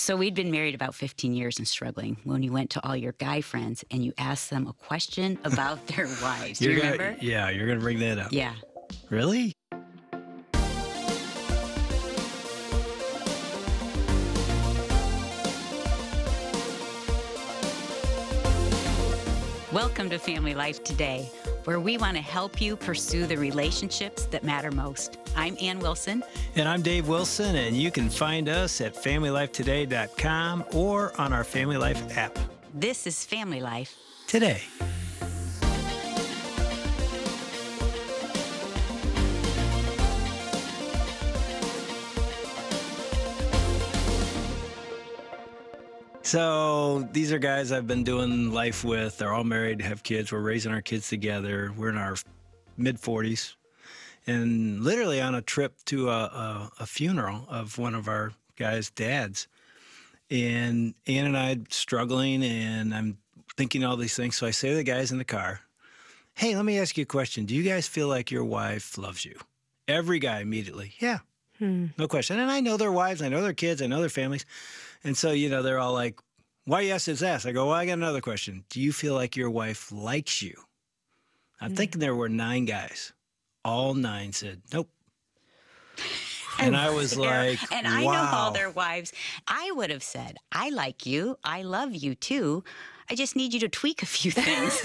So we'd been married about 15 years and struggling when you went to all your guy friends and you asked them a question about their wives. Do you remember? Yeah, you're going to bring that up. Yeah. Really? Welcome to Family Life Today, where we want to help you pursue the relationships that matter most. I'm Ann Wilson. And I'm Dave Wilson, and you can find us at FamilyLifeToday.com or on our Family Life app. This is Family Life Today. So these are guys I've been doing life with. They're all married, have kids. We're raising our kids together. We're in our mid-40s. And literally on a trip to a funeral of one of our guys' dads. And Ann and I struggling, and I'm thinking all these things. So I say to the guys in the car, hey, let me ask you a question. Do you guys feel like your wife loves you? Every guy immediately, yeah, no question. And I know their wives, I know their kids, I know their families. And so, they're all like, why yes is asked? I go, well, I got another question. Do you feel like your wife likes you? I'm thinking there were 9 guys. All 9 said, nope. And I was like, and wow. I know all their wives. I would have said, I like you. I love you too. I just need you to tweak a few things.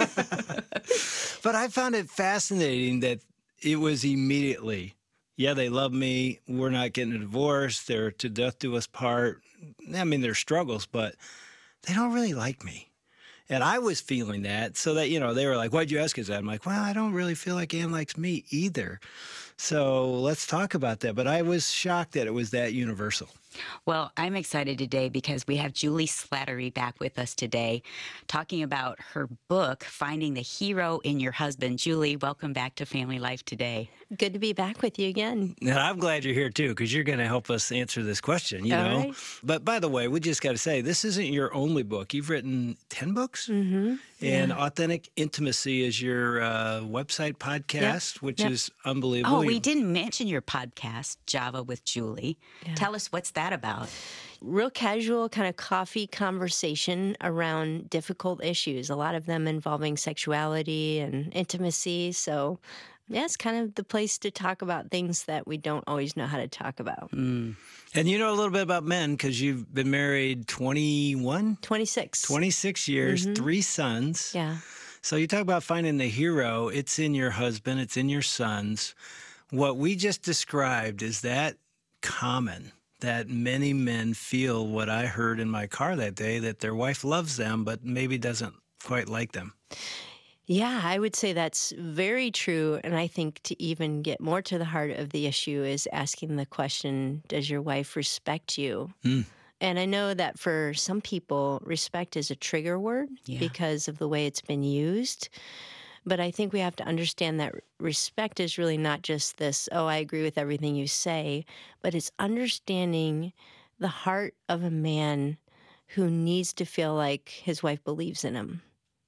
But I found it fascinating that it was immediately, yeah, they love me. We're not getting a divorce. They're to death do us part. I mean, there's struggles, but they don't really like me. And I was feeling that, so that, they were like, why'd you ask us that? I'm like, well, I don't really feel like Ann likes me either. So let's talk about that. But I was shocked that it was that universal. Well, I'm excited today because we have Julie Slattery back with us today talking about her book, Finding the Hero in Your Husband. Julie, welcome back to Family Life Today. Good to be back with you again. And I'm glad you're here, too, because you're going to help us answer this question, All right. But by the way, we just got to say, this isn't your only book. You've written 10 books? Mm-hmm. And Authentic Intimacy is your website podcast, which is unbelievable. Oh, we didn't mention your podcast, Java with Julie. Yeah. Tell us, what's that about? Real casual kind of coffee conversation around difficult issues, a lot of them involving sexuality and intimacy. So, yeah, it's kind of the place to talk about things that we don't always know how to talk about. And you know a little bit about men because you've been married 21? 26. 26 years, 3 sons. Yeah. So you talk about finding the hero. It's in your husband. It's in your sons. What we just described, is that common? That many men feel what I heard in my car that day, that their wife loves them, but maybe doesn't quite like them. Yeah, I would say that's very true. And I think to even get more to the heart of the issue is asking the question, does your wife respect you? And I know that for some people, respect is a trigger word because of the way it's been used. But I think we have to understand that respect is really not just this, oh, I agree with everything you say, but it's understanding the heart of a man who needs to feel like his wife believes in him,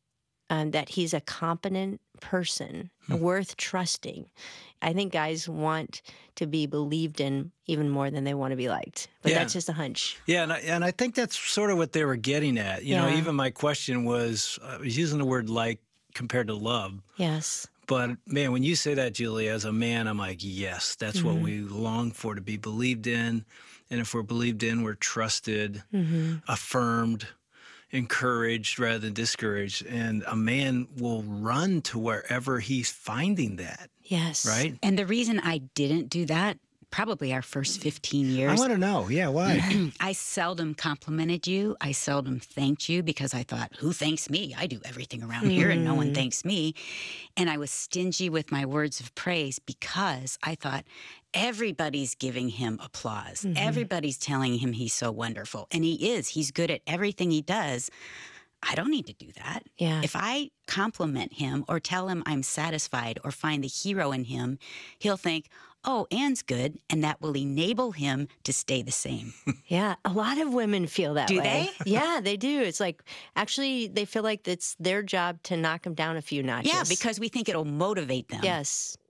that he's a competent person, worth trusting. I think guys want to be believed in even more than they want to be liked. But that's just a hunch. Yeah, and I think that's sort of what they were getting at. You know, even my question was, I was using the word like compared to love. Yes. But, man, when you say that, Julie, as a man, I'm like, yes, that's what we long for, to be believed in. And if we're believed in, we're trusted, affirmed, encouraged rather than discouraged. And a man will run to wherever he's finding that. Yes. Right? And the reason I didn't do that, probably our first 15 years. I want to know. Yeah, why? I seldom complimented you. I seldom thanked you because I thought, who thanks me? I do everything around here and no one thanks me. And I was stingy with my words of praise because I thought everybody's giving him applause. Everybody's telling him he's so wonderful. And he is. He's good at everything he does. I don't need to do that. Yeah. If I compliment him or tell him I'm satisfied or find the hero in him, he'll think, oh, Ann's good, and that will enable him to stay the same. Yeah, a lot of women feel that way. Do they? Yeah, they do. It's like, actually, they feel like it's their job to knock them down a few notches. Yeah, because we think it'll motivate them. Yes.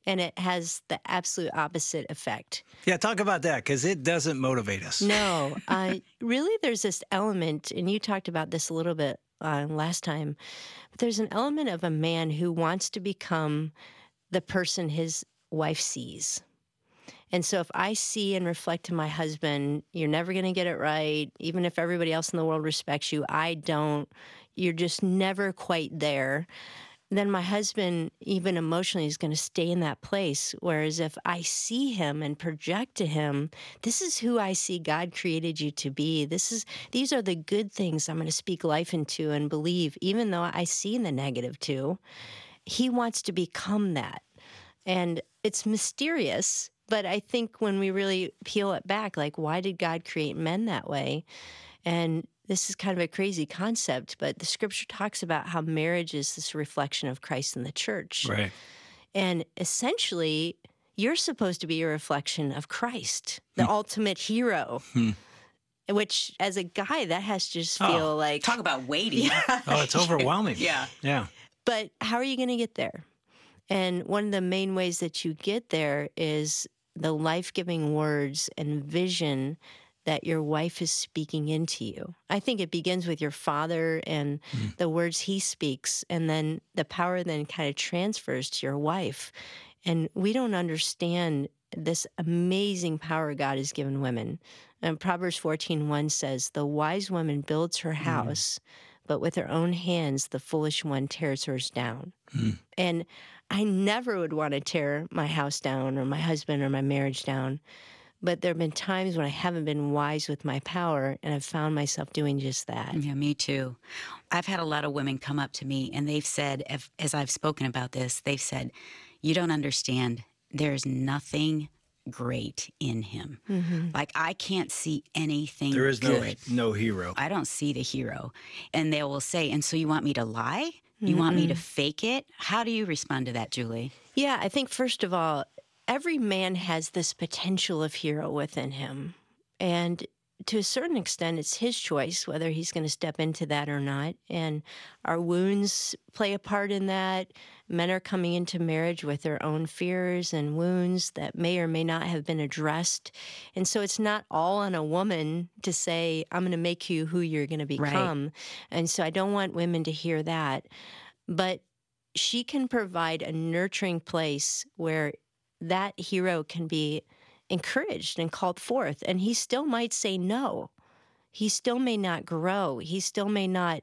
and it has the absolute opposite effect. Yeah, talk about that, because it doesn't motivate us. No, really, there's this element, and you talked about this a little bit last time. But there's an element of a man who wants to become the person his wife sees. And so if I see and reflect to my husband, you're never going to get it right, even if everybody else in the world respects you, I don't, you're just never quite there, then my husband, even emotionally, is going to stay in that place. Whereas if I see him and project to him, this is who I see God created you to be. These are the good things I'm going to speak life into and believe, even though I see the negative too. He wants to become that. And it's mysterious, but I think when we really peel it back, like, why did God create men that way? And this is kind of a crazy concept, but the scripture talks about how marriage is this reflection of Christ in the church. Right. And essentially, you're supposed to be a reflection of Christ, the ultimate hero. Which, as a guy, that has to just feel like... Talk about weighty. Yeah. Oh, it's overwhelming. Yeah. Yeah. But how are you going to get there? And one of the main ways that you get there is the life-giving words and vision that your wife is speaking into you. I think it begins with your father and the words he speaks, and then the power then kind of transfers to your wife. And we don't understand this amazing power God has given women. And Proverbs 14:1 says, "The wise woman builds her house, but with her own hands the foolish one tears hers down." And I never would want to tear my house down or my husband or my marriage down. But there have been times when I haven't been wise with my power, and I've found myself doing just that. Yeah, me too. I've had a lot of women come up to me, and they've said, as I've spoken about this, they've said, you don't understand. There's nothing great in him. Like, I can't see anything There is good. no hero. I don't see the hero. And they will say, and so you want me to lie? You want me to fake it? How do you respond to that, Julie? Yeah, I think first of all, every man has this potential of hero within him. And to a certain extent, it's his choice whether he's going to step into that or not. And our wounds play a part in that. Men are coming into marriage with their own fears and wounds that may or may not have been addressed. And so it's not all on a woman to say, I'm going to make you who you're going to become. Right. And so I don't want women to hear that. But she can provide a nurturing place where that hero can be encouraged and called forth. And he still might say no. He still may not grow. He still may not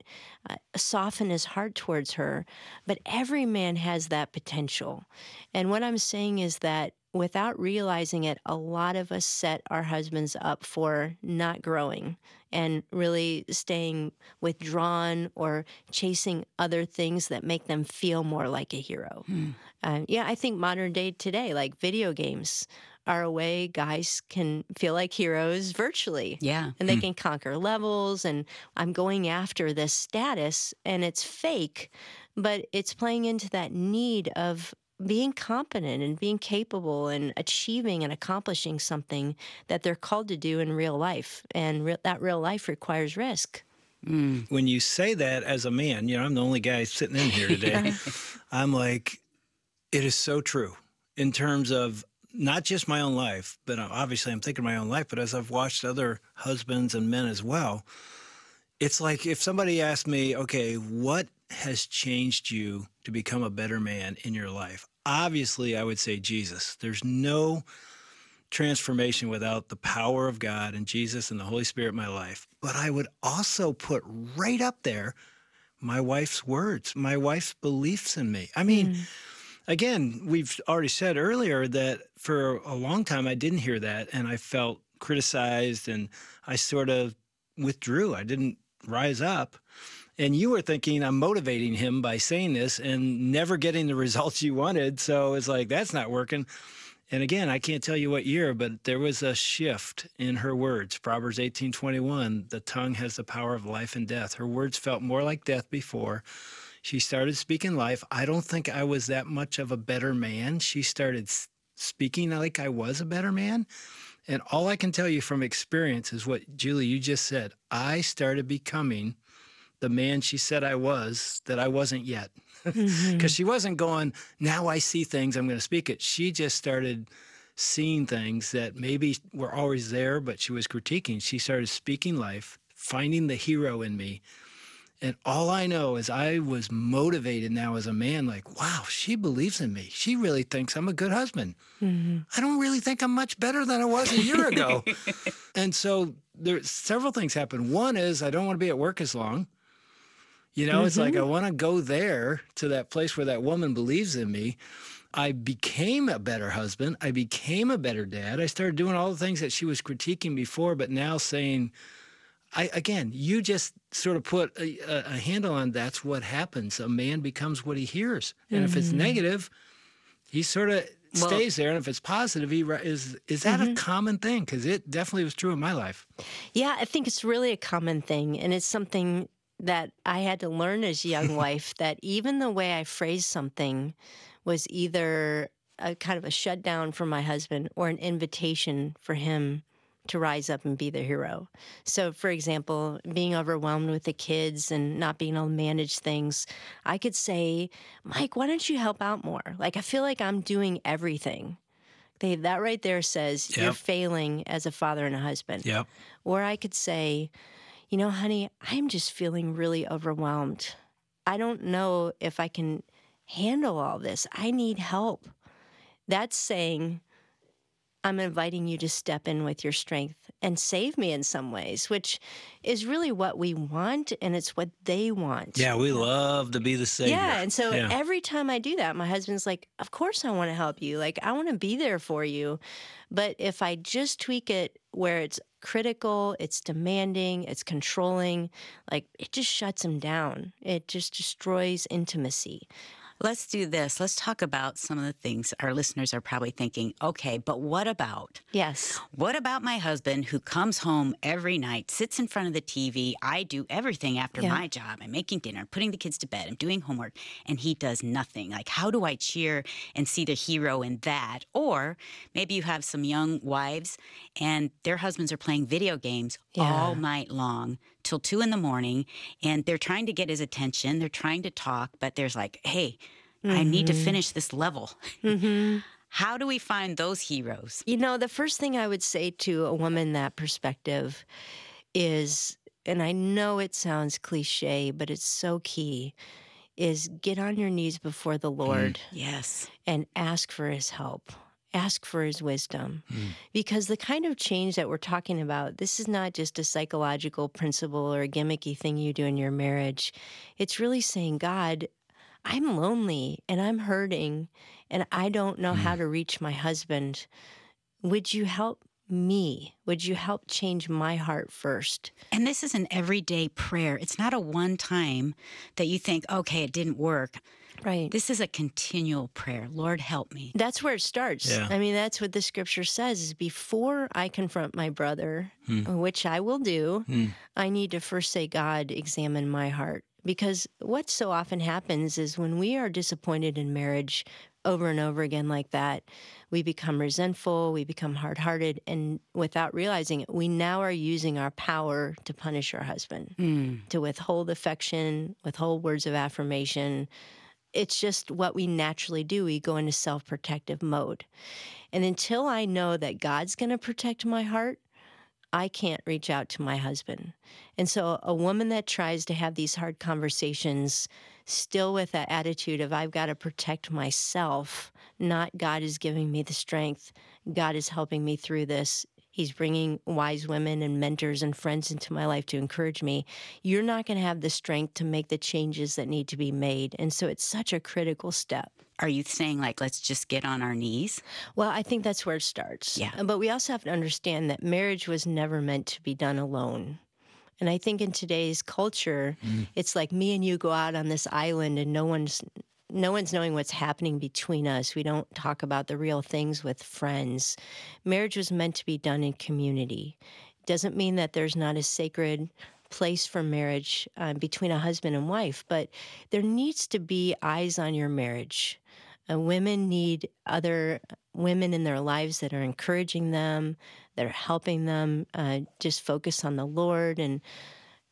soften his heart towards her. But every man has that potential. And what I'm saying is that without realizing it, a lot of us set our husbands up for not growing and really staying withdrawn or chasing other things that make them feel more like a hero. I think modern day today, like video games, are a way guys can feel like heroes virtually. Yeah. And they can conquer levels, and I'm going after this status, and it's fake, but it's playing into that need of being competent and being capable and achieving and accomplishing something that they're called to do in real life. And that real life requires risk. When you say that as a man, I'm the only guy sitting in here today. I'm like, it is so true in terms of not just my own life, but obviously I'm thinking my own life, but as I've watched other husbands and men as well, it's like if somebody asked me, okay, what has changed you to become a better man in your life? Obviously, I would say Jesus. There's no transformation without the power of God and Jesus and the Holy Spirit in my life. But I would also put right up there my wife's words, my wife's beliefs in me. I mean, again, we've already said earlier that for a long time I didn't hear that, and I felt criticized, and I sort of withdrew. I didn't rise up. And you were thinking I'm motivating him by saying this and never getting the results you wanted. So it's like, that's not working. And again, I can't tell you what year, but there was a shift in her words. Proverbs 18:21, the tongue has the power of life and death. Her words felt more like death before. She started speaking life. I don't think I was that much of a better man. She started speaking like I was a better man. And all I can tell you from experience is what, Julie, you just said. I started becoming the man she said I was that I wasn't yet. Mm-hmm. Because she wasn't going, now I see things, I'm going to speak it. She just started seeing things that maybe were always there, but she was critiquing. She started speaking life, finding the hero in me. And all I know is I was motivated now as a man, like, wow, she believes in me. She really thinks I'm a good husband. Mm-hmm. I don't really think I'm much better than I was a year ago. And so there's several things happen. One is I don't want to be at work as long. You know, it's like I want to go there to that place where that woman believes in me. I became a better husband. I became a better dad. I started doing all the things that she was critiquing before, but now saying, again, you just sort of put a handle on that's what happens. A man becomes what he hears. And if it's negative, he sort of stays there. And if it's positive, is that a common thing? Because it definitely was true in my life. Yeah, I think it's really a common thing. And it's something that I had to learn as a young wife, that even the way I phrased something was either a kind of a shutdown for my husband or an invitation for him to rise up and be the hero. So, for example, being overwhelmed with the kids and not being able to manage things, I could say, Mike, why don't you help out more? Like, I feel like I'm doing everything. That right there says you're failing as a father and a husband. Yep. Or I could say, you know, honey, I'm just feeling really overwhelmed. I don't know if I can handle all this. I need help. That's saying, I'm inviting you to step in with your strength and save me in some ways, which is really what we want, and it's what they want. Yeah, we love to be the savior. Yeah, and so every time I do that, my husband's like, of course I want to help you. Like, I want to be there for you. But if I just tweak it where it's critical, it's demanding, it's controlling, like, it just shuts him down. It just destroys intimacy. Let's do this. Let's talk about some of the things our listeners are probably thinking, okay, but what about? Yes. What about my husband who comes home every night, sits in front of the TV? I do everything after my job. I'm making dinner, putting the kids to bed, I'm doing homework, and he does nothing. Like, how do I cheer and see the hero in that? Or maybe you have some young wives and their husbands are playing video games all night long till 2 a.m, and they're trying to get his attention. They're trying to talk, but there's like, hey, I need to finish this level. How do we find those heroes? You know, the first thing I would say to a woman in that perspective is, and I know it sounds cliche, but it's so key, is get on your knees before the Lord. Yes. And ask for his help. Ask for his wisdom. Because the kind of change that we're talking about, this is not just a psychological principle or a gimmicky thing you do in your marriage. It's really saying, God, I'm lonely and I'm hurting and I don't know how to reach my husband. Would you help me? Would you help change my heart first? And this is an everyday prayer. It's not a one time that you think, okay, it didn't work. Right. This is a continual prayer. Lord, help me. That's where it starts. Yeah. I mean, that's what the scripture says, is before I confront my brother, which I will do, I need to first say, God, examine my heart. Because what so often happens is when we are disappointed in marriage over and over again like that, we become resentful, we become hard-hearted, and without realizing it, we now are using our power to punish our husband, to withhold affection, withhold words of affirmation. It's just what we naturally do. We go into self-protective mode. And until I know that God's going to protect my heart, I can't reach out to my husband. And so a woman that tries to have these hard conversations still with that attitude of I've got to protect myself, not God is giving me the strength, God is helping me through this, He's bringing wise women and mentors and friends into my life to encourage me, you're not going to have the strength to make the changes that need to be made. And so it's such a critical step. Are you saying, like, let's just get on our knees? Well, I think that's where it starts. Yeah. But we also have to understand that marriage was never meant to be done alone. And I think in today's culture, it's like me and you go out on this island and no one's knowing what's happening between us. We don't talk about the real things with friends. Marriage was meant to be done in community. Doesn't mean that there's not a sacred place for marriage between a husband and wife, but there needs to be eyes on your marriage. Women need other women in their lives that are encouraging them, that are helping them just focus on the Lord. And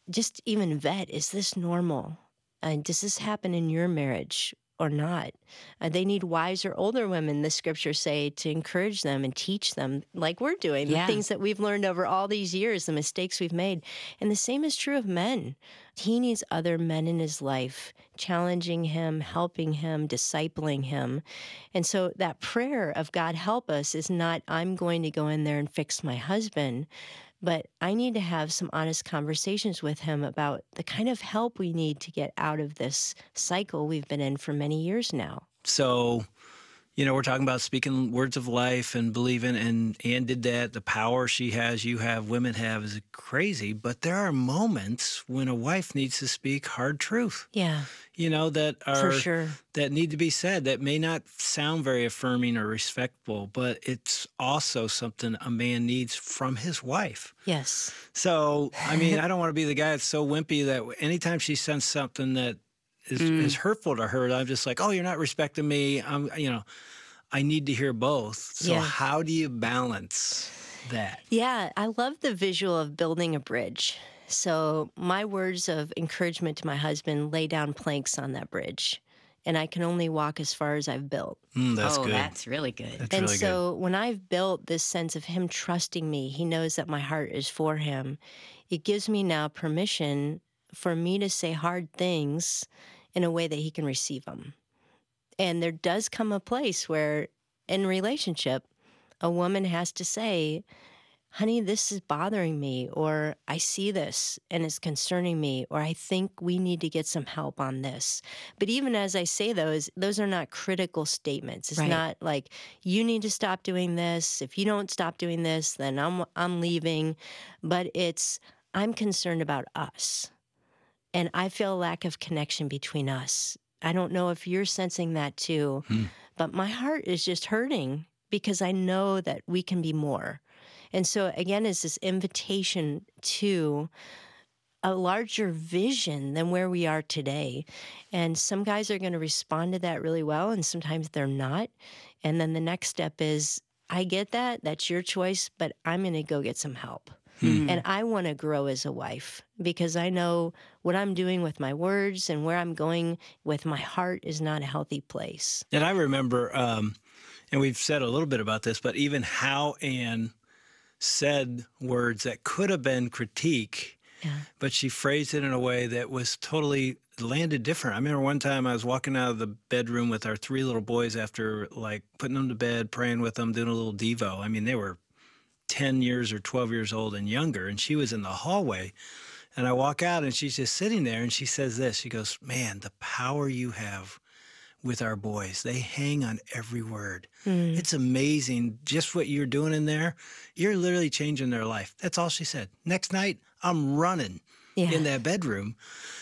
just even vet, is this normal? And does this happen in your marriage or not? They need wiser, older women, the scriptures say, to encourage them and teach them, like we're doing, the Yeah. things that we've learned over all these years, the mistakes we've made. And the same is true of men. He needs other men in his life, challenging him, helping him, discipling him. And so that prayer of God help us is not, I'm going to go in there and fix my husband, but I need to have some honest conversations with him about the kind of help we need to get out of this cycle we've been in for many years now. So, we're talking about speaking words of life and believing, and Ann did that. The power she has, you have, women have is crazy. But there are moments when a wife needs to speak hard truth. Yeah, That are for sure. that need to be said, that may not sound very affirming or respectful, but it's also something a man needs from his wife. Yes. So, I don't want to be the guy that's so wimpy that anytime she sends something that is hurtful to her, I'm just like, oh, you're not respecting me. I need to hear both. So Yeah. how do you balance that? Yeah, I love the visual of building a bridge. So my words of encouragement to my husband lay down planks on that bridge, and I can only walk as far as I've built. That's good. That's really good. That's And really so when I've built this sense of him trusting me, he knows that my heart is for him. It gives me now permission for me to say hard things in a way that he can receive them. And there does come a place where in relationship, a woman has to say, honey, this is bothering me, or I see this and it's concerning me, or I think we need to get some help on this. But even as I say those are not critical statements. It's Right. not like, you need to stop doing this. If you don't stop doing this, then I'm leaving. But it's, I'm concerned about us. And I feel a lack of connection between us. I don't know if you're sensing that too, but my heart is just hurting because I know that we can be more. And so, again, it's this invitation to a larger vision than where we are today. And some guys are going to respond to that really well, and sometimes they're not. And then the next step is, I get that. That's your choice, but I'm going to go get some help. And I want to grow as a wife because I know what I'm doing with my words and where I'm going with my heart is not a healthy place. And I remember, and we've said a little bit about this, but even how Ann said words that could have been critique, but she phrased it in a way that was totally landed different. I remember one time I was walking out of the bedroom with our 3 little boys after like putting them to bed, praying with them, doing a little Devo. They were 10 years or 12 years old and younger, and she was in the hallway. And I walk out and she's just sitting there and she says this. She goes, man, the power you have with our boys. They hang on every word. It's amazing just what you're doing in there. You're literally changing their life. That's all she said. Next night, I'm running in that bedroom.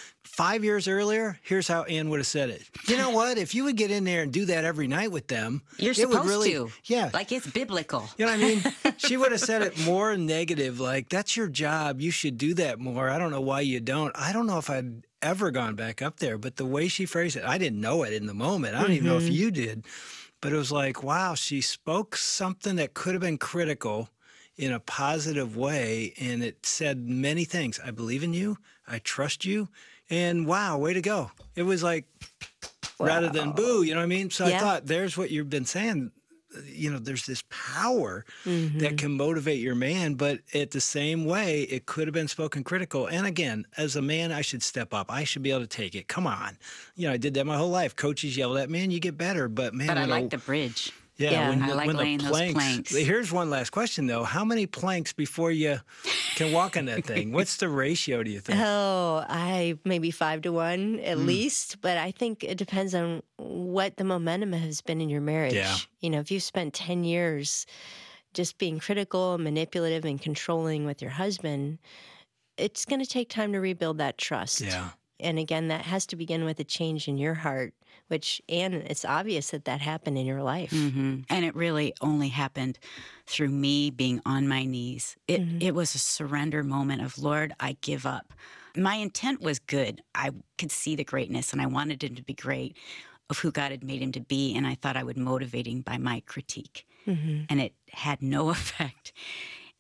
5 years earlier, here's how Ann would have said it. You know what? If you would get in there and do that every night with them, You're it would supposed really, to. yeah. Like it's biblical. You know what I mean? She would have said it more negative, like, that's your job. You should do that more. I don't know why you don't. I don't know if I'd ever gone back up there, but the way she phrased it, I didn't know it in the moment. I don't even know if you did, but it was like, wow, she spoke something that could have been critical in a positive way, and it said many things. I believe in you. I trust you. And wow, way to go. It was like, rather than boo, you know what I mean? So I thought, there's what you've been saying. There's this power that can motivate your man, but at the same way, it could have been spoken critical. And again, as a man, I should step up. I should be able to take it. Come on. I did that my whole life. Coaches yelled at me, and you get better. But man, But I like the bridge. Yeah, I like laying those planks. Here's one last question, though. How many planks before you can walk on that thing? What's the ratio, do you think? Oh, I maybe 5 to 1 at least, but I think it depends on what the momentum has been in your marriage. Yeah. If you've spent 10 years just being critical, manipulative, and controlling with your husband, it's going to take time to rebuild that trust. Yeah. And again, that has to begin with a change in your heart, and it's obvious that happened in your life. And it really only happened through me being on my knees. It was a surrender moment of, Lord, I give up. My intent was good. I could see the greatness, and I wanted him to be great of who God had made him to be, and I thought I would motivate him by my critique. And it had no effect.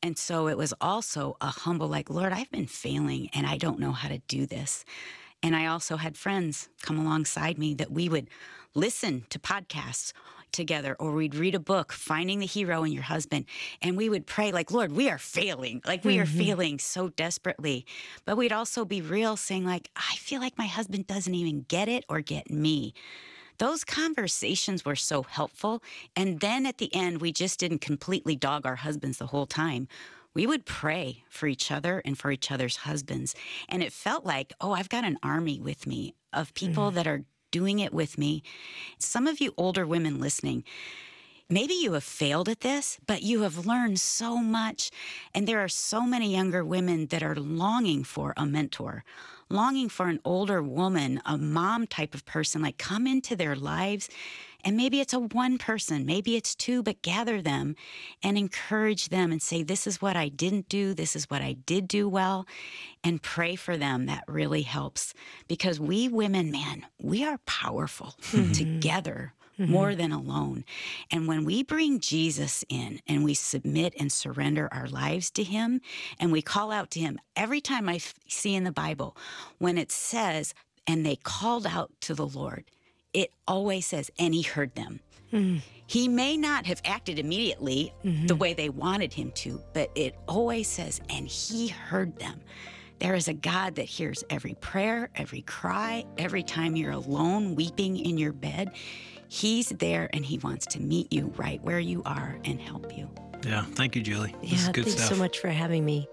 And so it was also a humble, like, Lord, I've been failing and I don't know how to do this. And I also had friends come alongside me that we would listen to podcasts together, or we'd read a book, Finding the Hero in Your Husband. And we would pray like, Lord, we are failing. Like we are failing so desperately. But we'd also be real, saying like, I feel like my husband doesn't even get it or get me. Those conversations were so helpful. And then at the end, we just didn't completely dog our husbands the whole time. We would pray for each other and for each other's husbands. And it felt like, oh, I've got an army with me of people that are doing it with me. Some of you older women listening, maybe you have failed at this, but you have learned so much. And there are so many younger women that are longing for a mentor, longing for an older woman, a mom type of person, like come into their lives. And maybe it's a one person, maybe it's two, but gather them and encourage them and say, this is what I didn't do. This is what I did do well, and pray for them. That really helps, because we women, man, we are powerful together more than alone. And when we bring Jesus in and we submit and surrender our lives to him and we call out to him, every time I see in the Bible, when it says, and they called out to the Lord, it always says, and he heard them. He may not have acted immediately the way they wanted him to, but it always says, and he heard them. There is a God that hears every prayer, every cry, every time you're alone weeping in your bed. He's there and he wants to meet you right where you are and help you. Yeah. Thank you, Julie. This is good thanks stuff. so much for having me.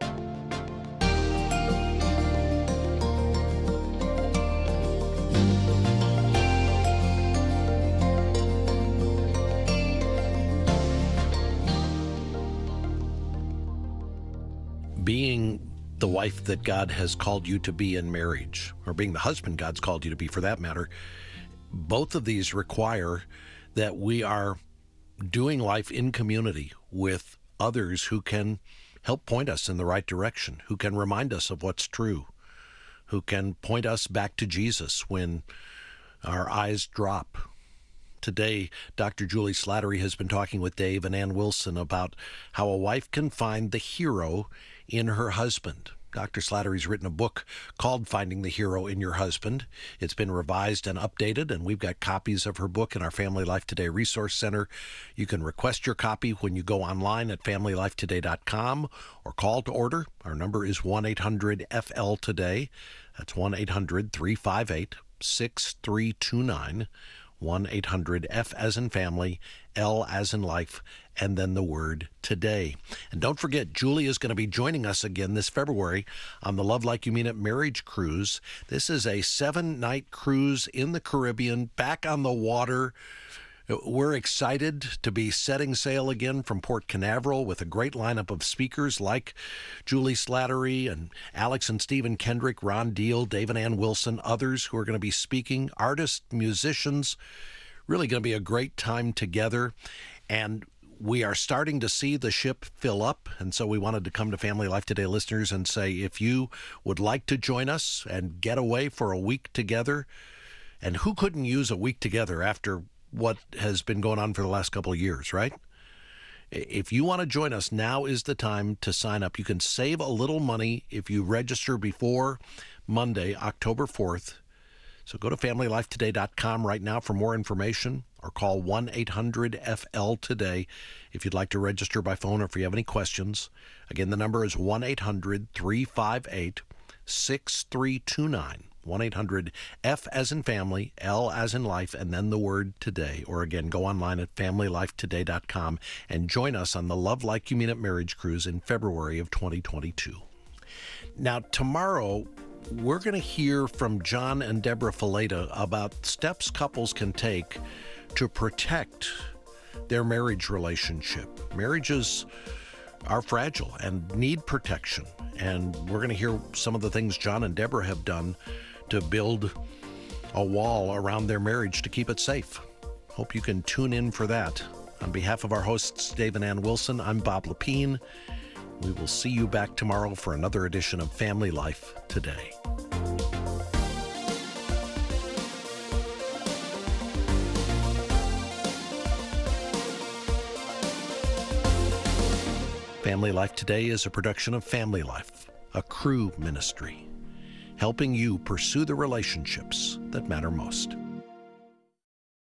Being the wife that God has called you to be in marriage, or being the husband God's called you to be for that matter, both of these require that we are doing life in community with others who can help point us in the right direction, who can remind us of what's true, who can point us back to Jesus when our eyes drop. Today, Dr. Julie Slattery has been talking with Dave and Ann Wilson about how a wife can find the hero in her husband. Dr. Slattery's written a book called Finding the Hero in Your Husband. It's been revised and updated, and we've got copies of her book in our Family Life Today Resource Center. You can request your copy when you go online at familylifetoday.com or call to order. Our number is 1-800-FL-TODAY. That's 1-800-358-6329. 1-800-F as in family, L as in life, and then the word today. And don't forget, Julie is going to be joining us again this February on the Love Like You Mean It Marriage Cruise. This is a 7-night cruise in the Caribbean, back on the water. We're excited to be setting sail again from Port Canaveral with a great lineup of speakers like Julie Slattery and Alex and Stephen Kendrick, Ron Deal, Dave and Ann Wilson, others who are going to be speaking, artists, musicians. Really going to be a great time together. And we are starting to see the ship fill up. And so we wanted to come to Family Life Today listeners and say, if you would like to join us and get away for a week together, and who couldn't use a week together after what has been going on for the last couple of years, right? If you want to join us, now is the time to sign up. You can save a little money if you register before Monday, October 4th. So go to familylifetoday.com right now for more information, or call 1-800-FL-TODAY if you'd like to register by phone or if you have any questions. Again, the number is 1-800-358-6329. 1-800-F as in family, L as in life, and then the word today. Or again, go online at familylifetoday.com and join us on the Love Like You Mean It Marriage Cruise in February of 2022. Now, tomorrow, we're going to hear from John and Deborah Fileta about steps couples can take to protect their marriage relationship. Marriages are fragile and need protection. And we're going to hear some of the things John and Deborah have done to build a wall around their marriage to keep it safe. Hope you can tune in for that. On behalf of our hosts, Dave and Ann Wilson, I'm Bob Lepine. We will see you back tomorrow for another edition of Family Life Today. Family Life Today is a production of Family Life, a Cru ministry, helping you pursue the relationships that matter most.